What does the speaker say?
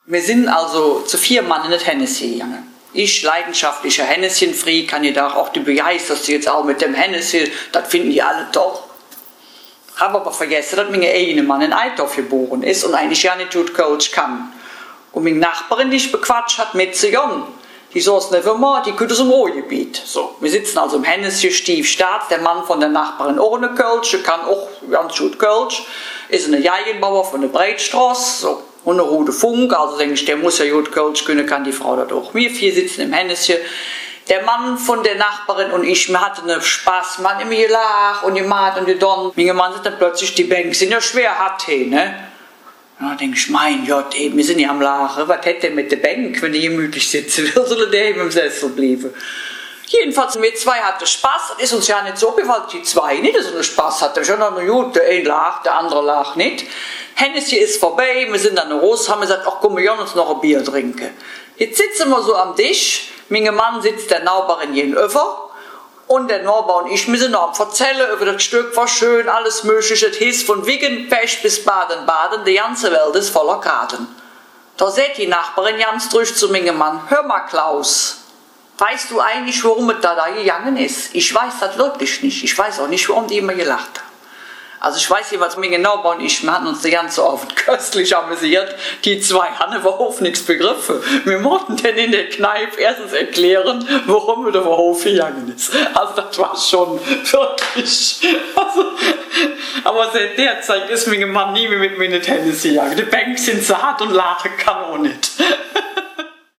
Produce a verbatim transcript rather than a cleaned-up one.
Wir sind also zu vier Mann in das Hennessy gegangen. Ich, leidenschaftlicher Hennessy-Freak, kann ich da auch die begeisterst jetzt auch mit dem Hennessy, das finden die alle toll. Habe aber vergessen, dass mein eigener Mann in Altdorf geboren ist und eigentlich ja nicht gut Kölsch kann. Und meine Nachbarin, die ich bequatscht hat, mit zu jung, die saß nicht immer, die kommt aus dem Ruhrgebiet. So, wir sitzen also im Hennessy Stiefstaat, der Mann von der Nachbarin ohne Kölsch, der kann auch ganz gut Kölsch, ist ein Jagenbauer von der Breitstraße, so. Und eine Rude Funk, also denke ich, der muss ja gut Kölsch können, kann die Frau da doch. Wir vier sitzen im Hennessy. Der Mann von der Nachbarin und ich, wir hatten einen Spaß, man immer gelacht und gemacht und gedonnt. Mein Mann sagt dann plötzlich, die Bänke sind ja schwer hart, hey, ne? Da denke ich, mein Gott, ey, wir sind ja am Lachen. Was hätte der mit der Bank, wenn die gemütlich sitzen? Oder soll der eben im Sessel bleiben? Jedenfalls, wir zwei hatten Spaß. Das ist uns ja nicht so gefallen, die zwei nicht so einen Spaß hatten. Schon noch gut, der eine lacht, der andere lacht nicht. Hennessy ist vorbei, wir sind dann raus, haben gesagt, ach komm, wir können uns noch ein Bier trinken. Jetzt sitzen wir so am Tisch, mein Mann sitzt der Nachbarin gegenüber und der Nachbar und ich, wir sind noch am Erzählen über das Stück, war schön, alles mögliche, das hieß von Wiggenpech bis Baden-Baden, die ganze Welt ist voller Karten. Da sagt die Nachbarin ganz durch zu meinem Mann, hör mal Klaus, weißt du eigentlich, warum es da, da gegangen ist? Ich weiß das wirklich nicht, ich weiß auch nicht, warum die immer gelacht haben. Also ich weiß nicht, was mir genau war und ich, wir hatten uns die ganze oft köstlich amüsiert. Die zwei haben überhaupt nichts begriffen. Wir mussten denn in der Kneipe erstens erklären, warum wir der Hof gegangen ist. Also das war schon wirklich... Also, aber seit der Zeit ist mein Mann nie mehr mit mir in den Tennis gegangen. Die Bänke sind so hart und lachen kann auch nicht.